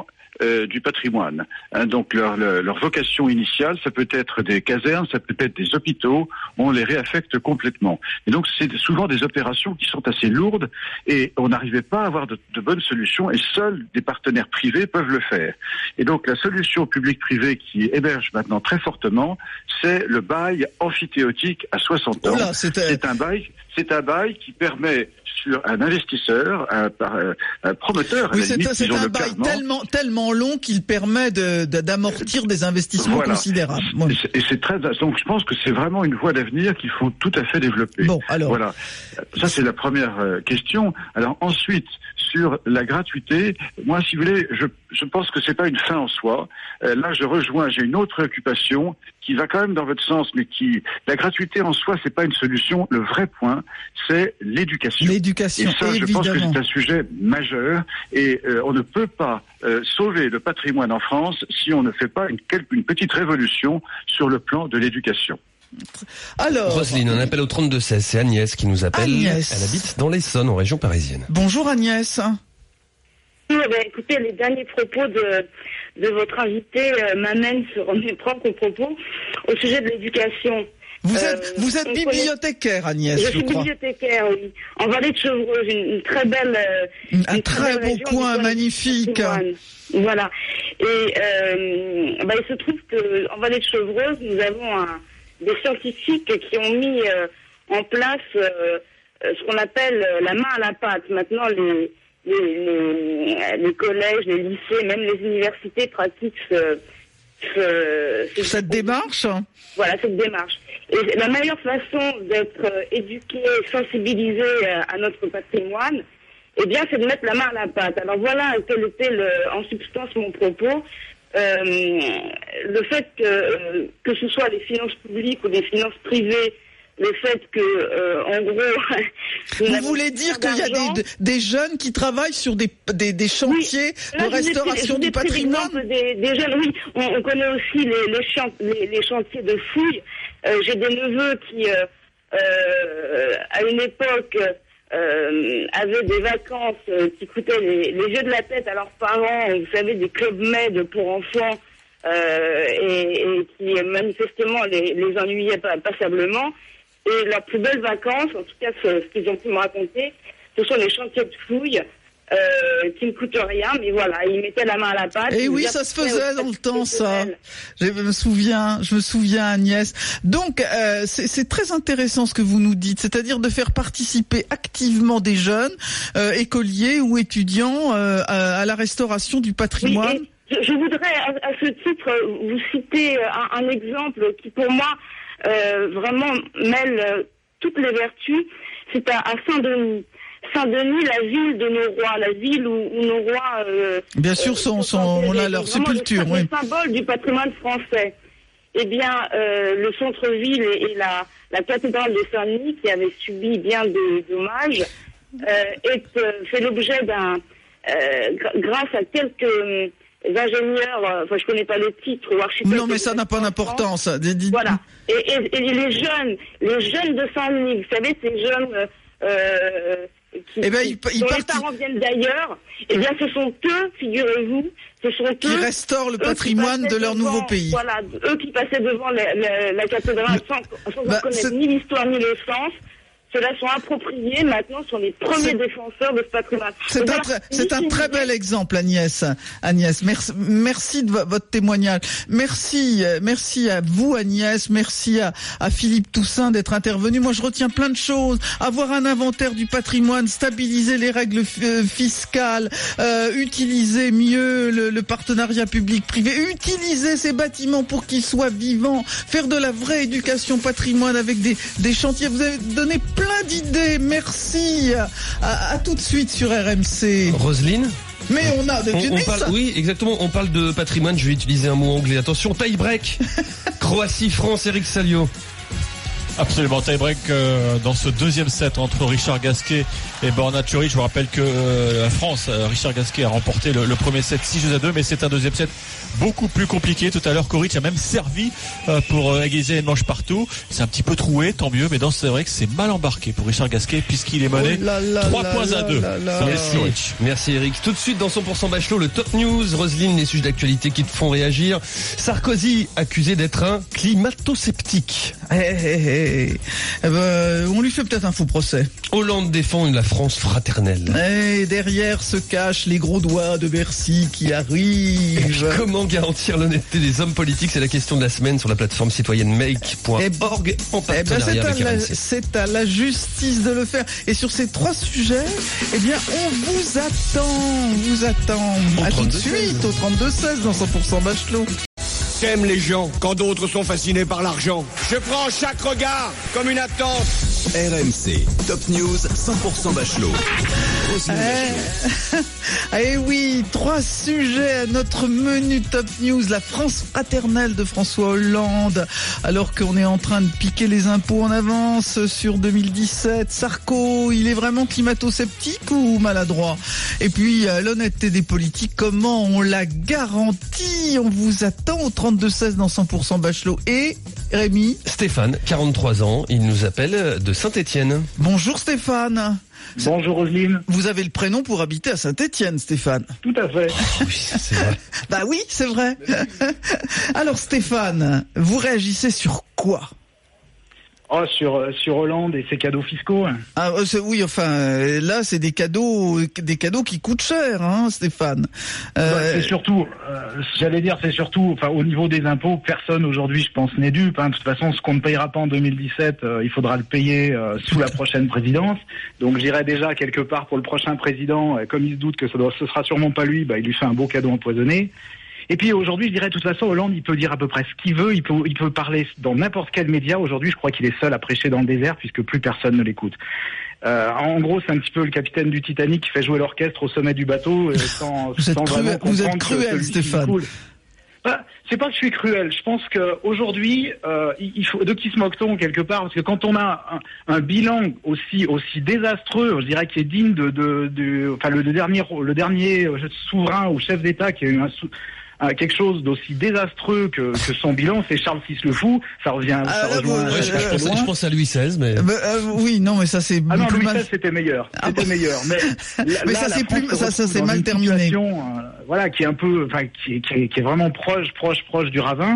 euh, du patrimoine. Hein, donc leur, leur, leur vocation initiale, ça peut être des casernes, ça peut être des hôpitaux, on les réaffecte complètement. Et donc c'est souvent des opérations qui sont assez lourdes et on n'arrivait pas à avoir de, de bonnes solutions et seuls des partenaires privés peuvent le faire. Et donc la solution publique-privée qui émerge maintenant très fortement, c'est le bail amphithéotique à soixante ans. Oula, c'est un bail, c'est un bail qui permet sur un investisseur, un, un, un promoteur, oui, à la c'est, limite, c'est un bail clairement, tellement, tellement long qu'il permet de, de, d'amortir des investissements voilà. considérables. Ouais. Et c'est très, donc je pense que c'est vraiment une voie d'avenir qu'il faut tout à fait développer. Bon, alors. Voilà. Ça, c'est la première euh, question. Alors ensuite, sur la gratuité, moi, si vous voulez, je, je pense que c'est pas une fin en soi. Euh, là, je rejoins, j'ai une autre préoccupation qui va quand même dans votre sens, mais qui, la gratuité en soi, c'est pas une solution. Le vrai point, c'est l'éducation. L'éducation, et ça, évidemment. Je pense que c'est un sujet majeur et euh, on ne peut pas euh, sauver le patrimoine en France si on ne fait pas une, une petite révolution sur le plan de l'éducation. Alors, Roselyne, un appel au trente-deux seize, c'est Agnès qui nous appelle. Agnès. Elle habite dans l'Essonne, en région parisienne. Bonjour Agnès. Oui, ben, écoutez, les derniers propos de, de votre invité euh, m'amènent sur mes propres propos au sujet de l'éducation. Vous euh, êtes, vous êtes bibliothécaire, Agnès, je, je suis crois. bibliothécaire, oui. En vallée de Chevreuse, une, une très belle... Euh, un une très, très beau coin, magnifique. Voilà. Et euh, ben, il se trouve qu'en vallée de Chevreuse, nous avons un, des scientifiques qui ont mis euh, en place euh, ce qu'on appelle la main à la pâte. Maintenant, les... Les, les, les collèges, les lycées, même les universités pratiquent ce, ce, ce cette démarche. Voilà, cette démarche. Et la meilleure façon d'être éduqué, sensibilisé à notre patrimoine, eh bien, c'est de mettre la main à la pâte. Alors voilà quel était le, en substance mon propos. Euh, le fait que, que ce soit les finances publiques ou des finances privées, le fait que, euh, en gros... Vous voulez dire qu'il y a des, des jeunes qui travaillent sur des, des, des chantiers oui. Là, de restauration du patrimoine des, des jeunes, oui. On, on connaît aussi les, les, chant, les, les chantiers de fouilles. Euh, j'ai des neveux qui, euh, euh, à une époque, euh, avaient des vacances euh, qui coûtaient les, les jeux de la tête à leurs parents. Vous savez, des clubs med pour enfants euh, et, et qui, manifestement, les, les ennuyaient pas, passablement. Et leurs plus belles vacances, en tout cas ce, ce qu'ils ont pu me raconter, ce sont les chantiers de fouilles euh, qui ne coûtent rien, mais voilà, ils mettaient la main à la pâte. Et oui, ça se faisait dans le temps, ça. Je me souviens, je me souviens, Agnès. Donc, euh, c'est, c'est très intéressant ce que vous nous dites, c'est-à-dire de faire participer activement des jeunes, euh, écoliers ou étudiants, euh, à, à la restauration du patrimoine. Oui, je, je voudrais, à, à ce titre, vous citer un, un exemple qui, pour moi, Euh, vraiment mêle euh, toutes les vertus. C'est à, à Saint-Denis. Saint-Denis, la ville de nos rois, la ville où, où nos rois... Euh, Bien sûr, sont, euh, sont, on a leur sépulture, le, oui. Le symbole du patrimoine français. Eh bien, euh, le centre-ville et, et la, la cathédrale de Saint-Denis, qui avait subi bien de dommages, euh, est, euh, fait l'objet d'un... Euh, gr- grâce à quelques... Euh, les ingénieurs, enfin je connais pas le titre, ou architectes. Non mais ça n'a pas d'importance. Voilà. Et, et, et les jeunes, les jeunes de Saint-Denis, vous savez, ces jeunes euh, qui, eh ben, ils, qui, ils dont partent... les parents viennent d'ailleurs, eh bien ce sont eux, figurez-vous, ce sont eux qui restaurent le patrimoine de leur devant, nouveau pays. Voilà, eux qui passaient devant la, la, la cathédrale sans, sans bah, connaître ni l'histoire ni le sens. Ceux-là sont appropriés, maintenant sont les premiers c'est... défenseurs de ce patrimoine. C'est, un, très, c'est un très bel exemple, Agnès. Agnès, merci, merci de votre témoignage. Merci, merci à vous, Agnès. Merci à, à Philippe Toussaint d'être intervenu. Moi, je retiens plein de choses. Avoir un inventaire du patrimoine, stabiliser les règles f- fiscales, euh, utiliser mieux le, le partenariat public-privé, utiliser ces bâtiments pour qu'ils soient vivants, faire de la vraie éducation patrimoine avec des, des chantiers. Vous avez donné plein d'idées, merci. À, à tout de suite sur R M C. Roselyne, mais on a de on, on parle, oui, exactement. On parle de patrimoine. Je vais utiliser un mot anglais. Attention, tie break. Croatie, France, Eric Salio. Absolument, tie-break euh, dans ce deuxième set entre Richard Gasquet et Borna Coric. Je vous rappelle que euh, la France, euh, Richard Gasquet a remporté le, le premier set six jeux à deux, mais c'est un deuxième set beaucoup plus compliqué. Tout à l'heure, Coric a même servi euh, pour euh, aiguiser une manche partout. C'est un petit peu troué, tant mieux, mais dans c'est vrai que c'est mal embarqué pour Richard Gasquet puisqu'il est mené oh là là trois là points là à deux. là là. Merci, merci Eric. Tout de suite dans cent pour cent Bachelot, le top news. Roselyne, les sujets d'actualité qui te font réagir. Sarkozy accusé d'être un climato-sceptique. Eh, eh, eh. Eh ben, on lui fait peut-être un faux procès. Hollande défend la France fraternelle. Et derrière se cachent les gros doigts de Bercy qui arrivent. Comment garantir l'honnêteté des hommes politiques? C'est la question de la semaine sur la plateforme citoyenne make point org en partenariat eh ben, avec c'est, à R M la, C. c'est à la justice de le faire. Et sur ces trois sujets, eh bien, on vous attend, on vous attend. Au à tout de trente-deux seize. suite, au trente-deux seize dans cent pour cent Bachelot. J'aime les gens quand d'autres sont fascinés par l'argent. Je prends chaque regard comme une attente. R M C, Top News, cent pour cent Bachelot. Roselyne Bachelot. Eh oui, trois sujets à notre menu Top News. La France fraternelle de François Hollande, alors qu'on est en train de piquer les impôts en avance sur deux mille dix-sept. Sarko, il est vraiment climato-sceptique ou maladroit? Et puis, euh, l'honnêteté des politiques, comment on la garantit? On vous attend au trente-deux seize dans cent pour cent Bachelot. Et Rémi? Stéphane, quarante-trois ans, il nous appelle de Saint-Étienne. Bonjour Stéphane. Bonjour Roselyne. Vous avez le prénom pour habiter à Saint-Étienne, Stéphane. Tout à fait. Oh, oui, c'est vrai. Bah oui, c'est vrai. Alors Stéphane, vous réagissez sur quoi? Oh, sur, sur Hollande et ses cadeaux fiscaux. Ah c'est, oui, enfin euh, là c'est des cadeaux, des cadeaux qui coûtent cher, hein, Stéphane. Euh, bah, c'est surtout, euh, j'allais dire, c'est surtout, enfin au niveau des impôts, personne aujourd'hui, je pense, n'est dupe. Hein. De toute façon, ce qu'on ne payera pas en deux mille dix-sept, euh, il faudra le payer euh, sous la prochaine présidence. Donc, je dirais déjà quelque part pour le prochain président, euh, comme il se doute que ça doit, ce sera sûrement pas lui, bah il lui fait un beau cadeau empoisonné. Et puis aujourd'hui, je dirais de toute façon, Hollande, il peut dire à peu près ce qu'il veut, il peut, il peut parler dans n'importe quel média. Aujourd'hui, je crois qu'il est seul à prêcher dans le désert puisque plus personne ne l'écoute. Euh, en gros, c'est un petit peu le capitaine du Titanic qui fait jouer l'orchestre au sommet du bateau euh, sans, vous êtes sans cruel, vraiment vous êtes comprendre cruel, que Stéphane. Bah, c'est pas que je suis cruel. Je pense qu'aujourd'hui, euh, il faut de qui se moque-t-on quelque part, parce que quand on a un, un bilan aussi aussi désastreux, je dirais, qui est digne de, de, de enfin le, le dernier le dernier souverain ou chef d'État qui a eu un sou, quelque chose d'aussi désastreux que, que son bilan, c'est Charles six le Fou. Ça revient. Ah, ça rejoint, ouais, je, je, pense, je pense à Louis seize, mais. Euh, euh, oui, non, mais ça c'est. Ah non, plus Louis mal... seize c'était meilleur. C'était ah, meilleur. Mais, là, mais ça c'est plus, ça, ça c'est mal terminé. Euh, voilà, qui est un peu, enfin, qui, qui, qui est vraiment proche, proche, proche du ravin.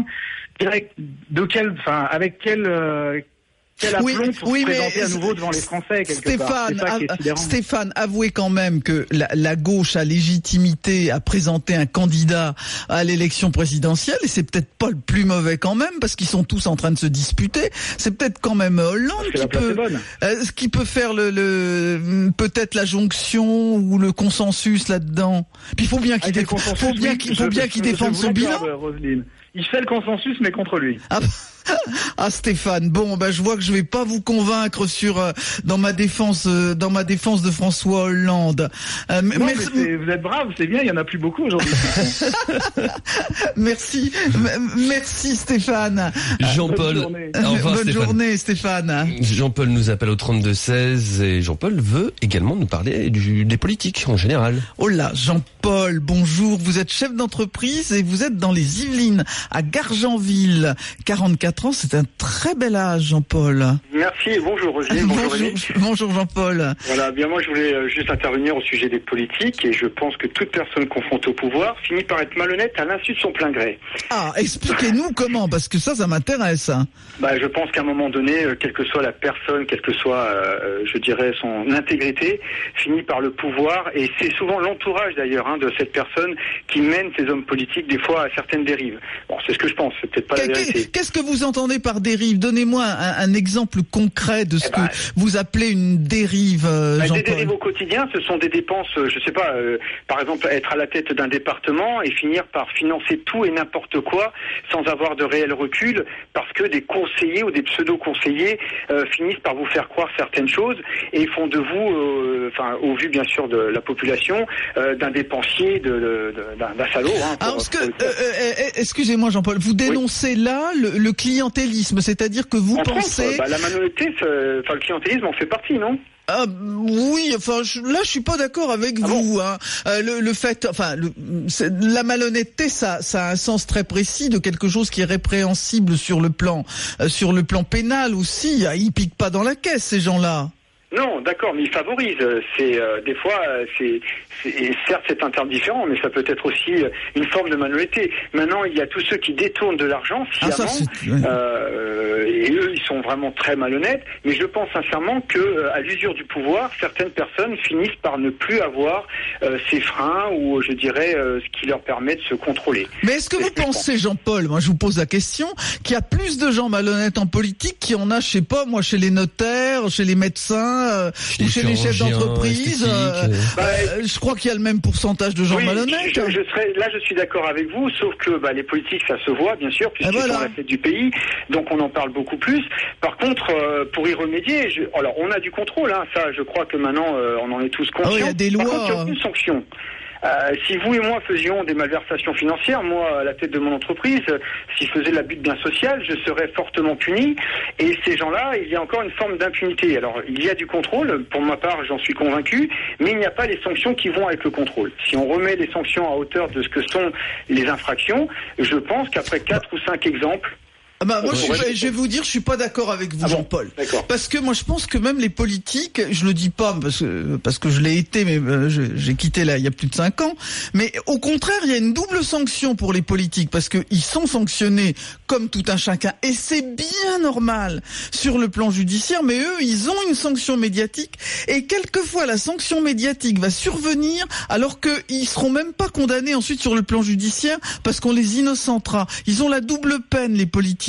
De quel, enfin, avec quel. Euh, Quel aplomb oui, pour oui, se mais présenter à nouveau devant les Français quelque Stéphane, part. av- Stéphane, avouez quand même que la, la gauche a légitimité à présenter un candidat à l'élection présidentielle et c'est peut-être pas le plus mauvais quand même parce qu'ils sont tous en train de se disputer. C'est peut-être quand même Hollande qui peut, euh, qui peut faire le, le peut-être la jonction ou le consensus là-dedans. Puis il faut bien qu'il, déf- faut bien oui, qu'il, faut je, bien je, qu'il je, défende je son bilan. Roselyne. Il fait le consensus mais contre lui. Ah, ah Stéphane, bon bah je vois que je vais pas vous convaincre sur euh, dans ma défense euh, dans ma défense de François Hollande. Euh, non, mais c'est, vous êtes brave, c'est bien, il y en a plus beaucoup aujourd'hui. Merci, M- merci Stéphane. Jean-Paul, bonne journée, euh, bonne Stéphane. journée Stéphane. Jean-Paul nous appelle au trente-deux seize et Jean-Paul veut également nous parler du, des politiques en général. Oh là, Jean-Paul, bonjour. Vous êtes chef d'entreprise et vous êtes dans les Yvelines, à Gargenville. quarante-quatre ans, c'est un très bel âge, Jean-Paul. Merci, bonjour Roselyne, bonjour Bonjour, bonjour Jean-Paul. Voilà, bien moi je voulais juste intervenir au sujet des politiques et je pense que toute personne confrontée au pouvoir finit par être malhonnête à l'insu de son plein gré. Ah, expliquez-nous comment, parce que ça, ça m'intéresse. Bah, je pense qu'à un moment donné, quelle que soit la personne, quelle que soit, euh, je dirais, son intégrité, finit par le pouvoir et c'est souvent l'entourage d'ailleurs hein, de cette personne qui mène ces hommes politiques des fois à certaines dérives. Bon, c'est ce que je pense, c'est peut-être pas la vérité. Qu'est-ce que vous entendez par dérive? Donnez-moi un, un exemple concret de ce eh ben, que vous appelez une dérive, euh, bah, Jean-Paul. Des dérives au quotidien, ce sont des dépenses, je sais pas, euh, par exemple, être à la tête d'un département et finir par financer tout et n'importe quoi sans avoir de réel recul parce que des conseillers ou des pseudo-conseillers euh, finissent par vous faire croire certaines choses et font de vous, enfin, euh, au vu bien sûr de la population, euh, d'un dépensier, de, de, de, d'un, d'un salaud. Hein, pour, Alors, ce que, euh, euh, excusez-moi Jean-Paul, vous dénoncez oui. là le, le client clientélisme, c'est-à-dire que vous En pensez... France, bah, la malhonnêteté, enfin le clientélisme en fait partie, non? Ah, oui, enfin je, là je suis pas d'accord avec ah vous. Bon hein. euh, le, le fait, enfin le, la malhonnêteté, ça, ça a un sens très précis de quelque chose qui est répréhensible sur le plan, euh, sur le plan pénal aussi. Ils piquent pas dans la caisse ces gens-là. Non, d'accord, mais ils favorisent. C'est euh, des fois, c'est, c'est certes c'est un terme différent, mais ça peut être aussi une forme de malhonnêteté. Maintenant, il y a tous ceux qui détournent de l'argent, sciemment, ah, ça, euh, et eux, ils sont vraiment très malhonnêtes. Mais je pense sincèrement que, à l'usure du pouvoir, certaines personnes finissent par ne plus avoir euh, ces freins ou, je dirais, euh, ce qui leur permet de se contrôler. Mais est-ce que vous pensez, Jean-Paul, moi je vous pose la question, qu'il y a plus de gens malhonnêtes en politique qu'il y en a, je sais pas, moi, chez les notaires, chez les médecins? Euh, ou chez les chefs d'entreprise, euh, bah, euh, je crois qu'il y a le même pourcentage de gens oui, malhonnêtes. Je, je serais, là, je suis d'accord avec vous, sauf que bah, les politiques, ça se voit, bien sûr, puisqu'ils voilà. sont à la tête du pays, donc on en parle beaucoup plus. Par contre, euh, pour y remédier, je, alors on a du contrôle, hein, ça, je crois que maintenant, euh, on en est tous conscients. Ah oui, il y a des lois. Par contre, il y a aucune sanction. Euh, si vous et moi faisions des malversations financières, moi à la tête de mon entreprise, si je faisais de l'abus de biens sociaux, je serais fortement puni. Et ces gens-là, il y a encore une forme d'impunité. Alors il y a du contrôle, pour ma part j'en suis convaincu, mais il n'y a pas les sanctions qui vont avec le contrôle. Si on remet les sanctions à hauteur de ce que sont les infractions, je pense qu'après quatre ou cinq exemples, Ah bah moi je, suis, je vais vous dire je suis pas d'accord avec vous ah bon Jean-Paul parce que moi je pense que même les politiques, je le dis pas parce que parce que je l'ai été mais euh, je, j'ai quitté là il y a plus de cinq ans, mais au contraire il y a une double sanction pour les politiques parce que ils sont sanctionnés comme tout un chacun et c'est bien normal sur le plan judiciaire, mais eux ils ont une sanction médiatique et quelquefois la sanction médiatique va survenir alors que ils seront même pas condamnés ensuite sur le plan judiciaire parce qu'on les innocentera. Ils ont la double peine les politiques.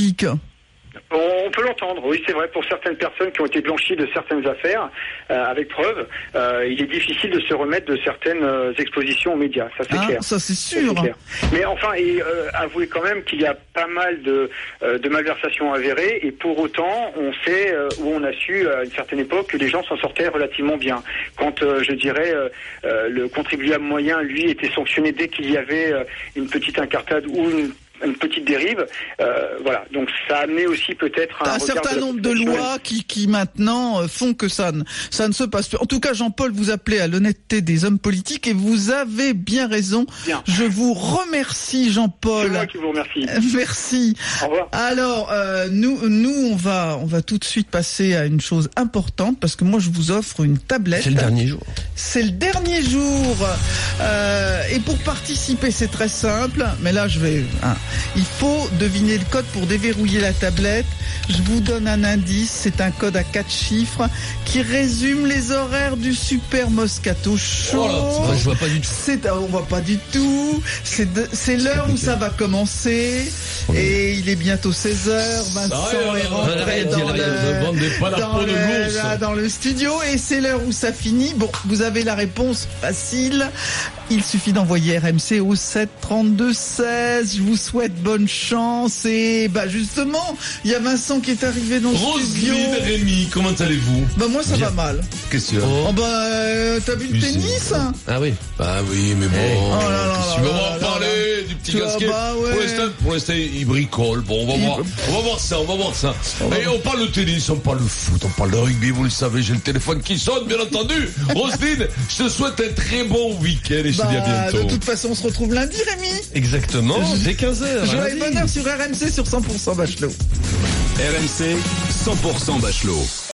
On peut l'entendre, oui, c'est vrai, pour certaines personnes qui ont été blanchies de certaines affaires, euh, avec preuve, euh, il est difficile de se remettre de certaines euh, expositions aux médias, ça c'est ah, clair. Ça c'est sûr. Ça, c'est clair. Mais enfin, et, euh, avouez quand même qu'il y a pas mal de, euh, de malversations avérées, et pour autant, on sait, euh, où on a su à une certaine époque, que les gens s'en sortaient relativement bien. Quand, euh, je dirais, euh, euh, le contribuable moyen, lui, était sanctionné dès qu'il y avait euh, une petite incartade ou une une petite dérive, euh, voilà. Donc ça a amené aussi peut-être un, un certain de nombre de lois qui, qui maintenant font que ça ne, ça ne se passe plus. En tout cas, Jean-Paul, vous appelez à l'honnêteté des hommes politiques et vous avez bien raison. Bien. Je vous remercie, Jean-Paul. C'est moi qui vous remercie. Merci. Au revoir. Alors, euh, nous, nous, on va, on va tout de suite passer à une chose importante parce que moi, je vous offre une tablette. C'est le dernier jour. C'est le dernier jour. Euh, et pour participer, c'est très simple. Mais là, je vais. Hein, il faut deviner le code pour déverrouiller la tablette. Je vous donne un indice, c'est un code à quatre chiffres qui résume les horaires du Super Moscato Show. Oh là, je vois pas du tout. C'est, on voit pas du tout. C'est, de, c'est l'heure où ça va commencer. Et il est bientôt seize heures. Vincent est rentré dans, le, dans, le, dans le studio. Et c'est l'heure où ça finit. Bon, vous avez la réponse facile. Il suffit d'envoyer R M C au sept trente-deux seize. Je vous souhaite bonne chance. Et bah justement, il y a Vincent qui est arrivé dans le studio. Roselyne, Rémi, comment allez-vous? Bah moi ça Bien. va mal. Qu'est-ce que tu as? Oh bah euh, t'as vu le tennis? Ah oui. Bah oui, mais bon. Oh là là Qu'est-ce que tu vas m'en parler du petit casquet? Bah ouais. Pour l'instant, pour l'instant, il bricole. Bon, on va il... voir. On va voir ça, on va voir ça. On Et va... on parle de tennis, on parle de foot, on parle de rugby, vous le savez, j'ai le téléphone qui sonne, bien entendu. Roselyne, je te souhaite un très bon week-end et je te dis à bientôt. De toute façon, on se retrouve lundi, Rémi. Exactement, dès quinze heures. Joie et bonheur sur R M C sur cent pour cent Bachelot. R M C cent pour cent Bachelot.